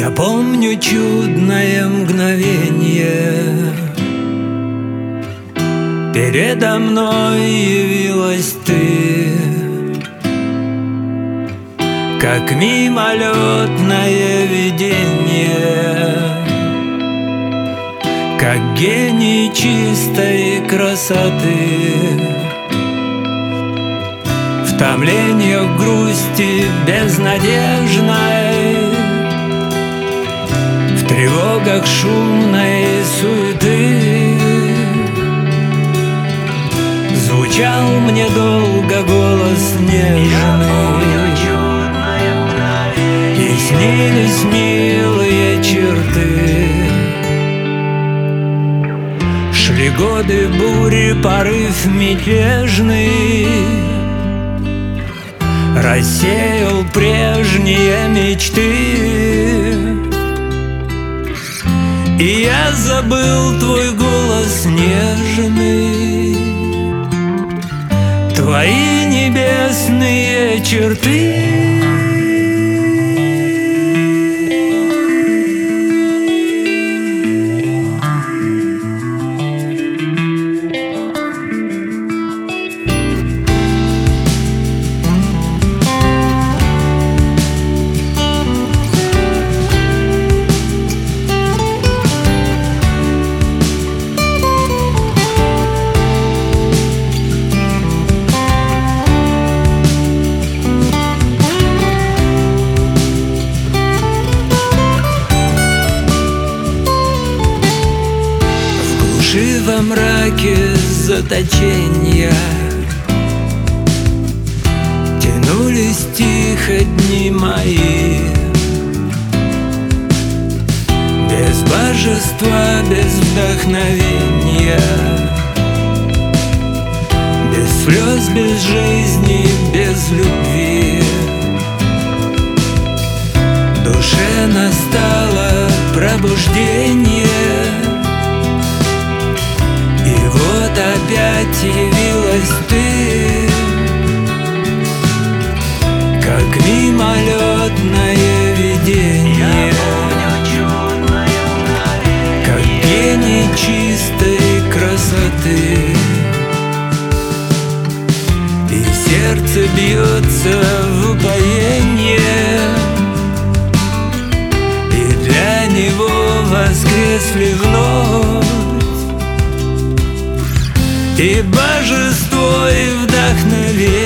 Я помню чудное мгновение. Передо мной явилась ты, как мимолетное видение, как гений чистой красоты. В томлениях грусти безнадежной, в тревогах шумной суеты звучал мне долго голос нежный, и снились милые черты. Шли годы бури, порыв мятежный рассеял прежние мечты, и я забыл твой голос нежный, твои небесные черты. Во мраке заточения тянулись тихо дни мои, без божества, без вдохновения, без слез, без жизни, без любви. В душе настало пробуждение, опять явилась ты, как мимолетное видение, как гений чистой красоты. И сердце бьется в упоенье, и для него воскресли вновь и божество, и вдохновение.